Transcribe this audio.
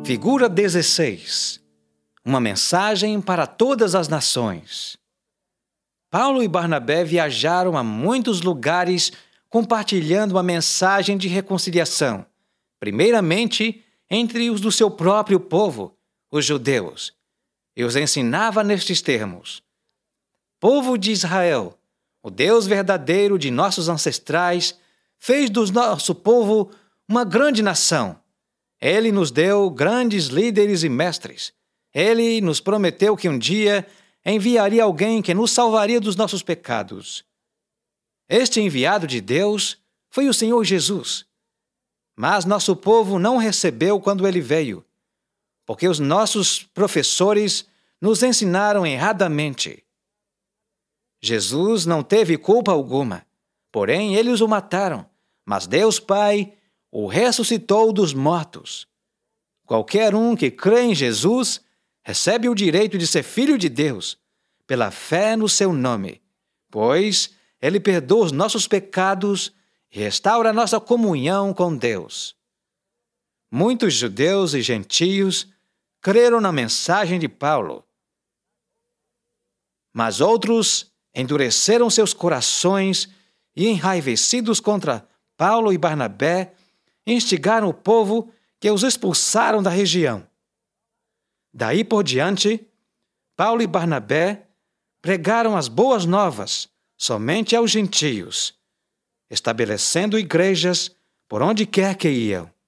Figura 16. Uma mensagem para todas as nações. Paulo e Barnabé viajaram a muitos lugares compartilhando uma mensagem de reconciliação, primeiramente entre os do seu próprio povo, os judeus, e os ensinava nestes termos: Povo de Israel, o Deus verdadeiro de nossos ancestrais fez do nosso povo uma grande nação. Ele nos deu grandes líderes e mestres. Ele nos prometeu que um dia enviaria alguém que nos salvaria dos nossos pecados. Este enviado de Deus foi o Senhor Jesus. Mas nosso povo não recebeu quando ele veio, porque os nossos professores nos ensinaram erradamente. Jesus não teve culpa alguma, porém eles o mataram, mas Deus Pai o ressuscitou dos mortos. Qualquer um que crê em Jesus recebe o direito de ser filho de Deus, pela fé no seu nome, pois ele perdoa os nossos pecados e restaura a nossa comunhão com Deus. Muitos judeus e gentios creram na mensagem de Paulo, mas outros endureceram seus corações e, enraivecidos contra Paulo e Barnabé, instigaram o povo que os expulsaram da região. Daí por diante, Paulo e Barnabé pregaram as boas novas somente aos gentios, estabelecendo igrejas por onde quer que iam.